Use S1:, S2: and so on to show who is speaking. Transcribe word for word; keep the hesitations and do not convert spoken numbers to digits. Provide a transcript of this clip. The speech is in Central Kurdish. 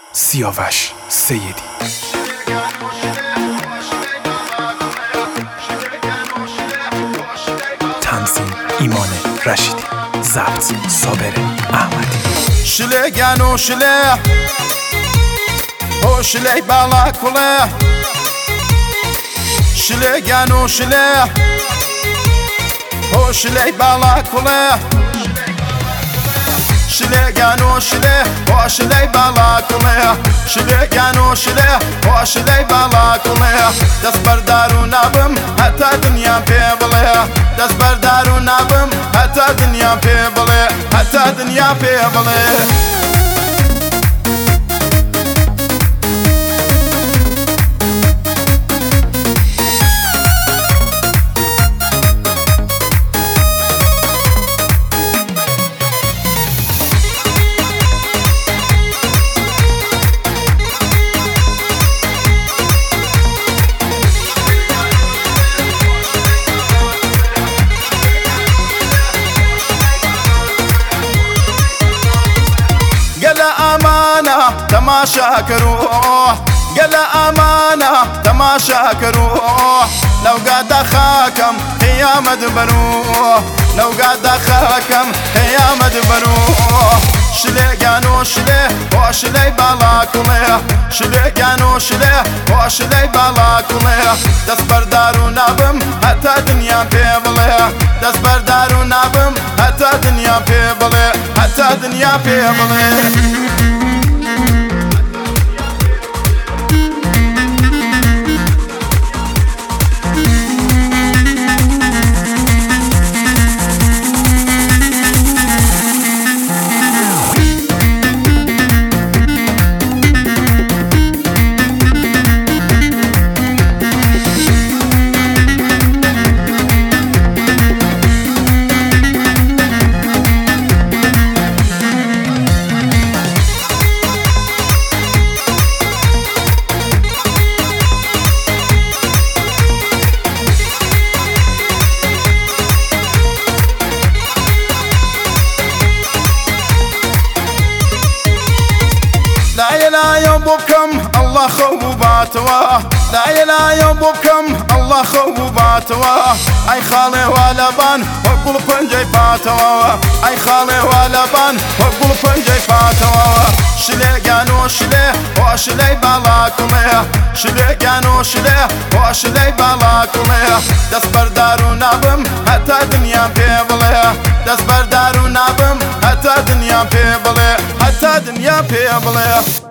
S1: سیاوش سیدی. تنظیم ایمان رشیدی. ضبط صابر احمدی.
S2: شله گنو شله او شله بالا کله شله گنو شله او شله بالا کله شله گنو شله او شله بالا کله شله گنو شله او شله بالا کله دست بردارو نبم حتی دنیا پی بله دست بردارو نبم حتی دنیا پی بله حتی دنیا پی بله أمانة تماشا كروح قال أمانة تماشا كروح لو قاد خاكم قيامة بروح لو قاد خاكم قيامة بروح شلي قانو شلي وشلي بالاكله شلي قانو شلي وشلي بالاكله دست بردارو نبم حتى دنيا بيبله دست بردارو نبم حتى دنيا بيبله حتى دنيا بيبله لا إله يبكم الله خوباتوا لا إله يبكم الله خوباتوا أي خالي ولا بان وقول فنجي فاتوا أي خالي ولا بان وقول فنجي فاتوا شلي قانو شلي وشلي بالاكله شلي قانو شلي وشلي بالاكله دست بردارو نبم حتى دنيا بيبله دست بردارو نبم حتى دنيا بيبله حتى دنيا بيبله